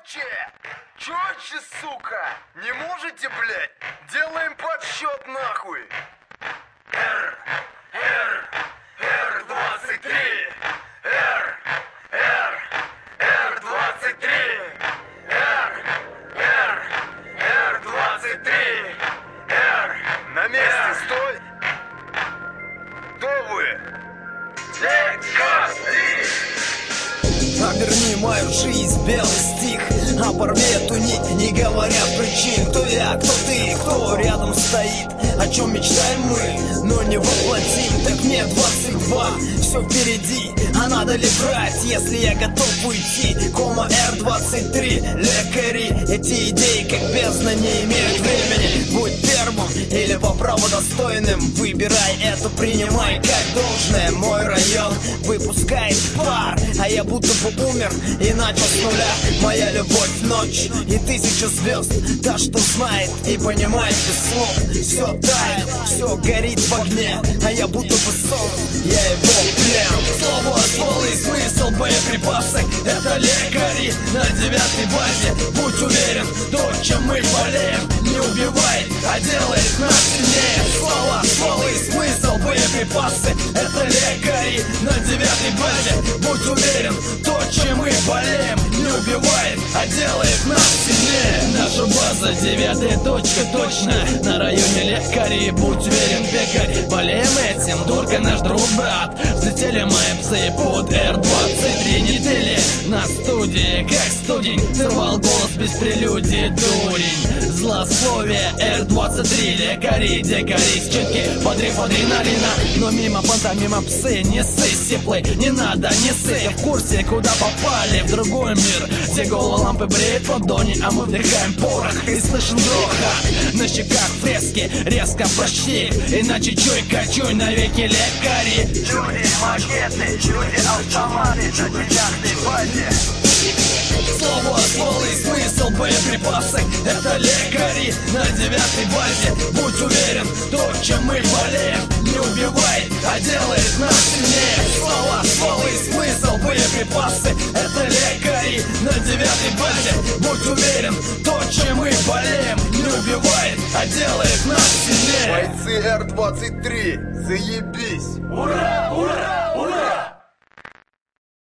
Громче! Четче, сука! Не можете, блядь? Делаем подсчет нахуй! Р-23! Р-23! Р-23! На месте стой! Кто вы? Оберни мою жизнь в белый стих, оборви эту нить, не говоря причин. Кто я, кто ты, кто рядом стоит, о чем мечтаем мы, но не воплотим. Так мне 22, все впереди, а надо ли брать, если я готов уйти? Кома Р-23, лекари, эти идеи как бездна не имеют времени. Будь первым или по праву достойным, выбирай это, принимай как должное. Мой район выпускает пар, а я будто бы умер и начал с нуля. Моя любовь — ночь и 1000 звезд, та, что знает и понимает без слов. Все тает, все горит в огне, а я будто бы сон, я его плен. Слово, ствол и смысл, боеприпасы — это лекари на 9-й базе. Будь уверен, то, чем мы болеем, не убивает, а делает нас сильнее. Слово, ствол и смысл, боеприпасы — это лекари на 9-й базе. Будь уверен, то, чем мы болеем, не убивает, а делает нас сильнее. Наша база, 9-я точка, точно на районе лекарей. Будь уверен, пекарь, болеем этим, дурка наш друг, брат. Взлетели мои псы под Р-23. Недели на студии, как студень, сорвал голос без прелюдии, дурень. Злословие Р-23, лекари, дикари, счетки, подрыв адреналина. Но мимо пантомима псы, не ссы, сиплы, не надо, не ссы. В курсе, куда попали, в другой мир, где голову лампы бреет ладони, а мы вдыхаем порох и слышим грохот. На щеках фрески, резко прощи, иначе чуйка, чуй навеки лекари. Люди, макеты, люди, автоматы, на 9-й базе. Слово, ствол и смысл, боеприпасы — это лекари на 9-й базе. Будь уверен, то, чем мы болеем, не убивает, а делает нас сильнее. Слово, ствол и смысл, боеприпасы — это лекари на 9-й базе. Будь уверен, то, чем мы болеем, не убивает, а делает нас сильнее. Бойцы Р-23, заебись! Ура, ура, ура!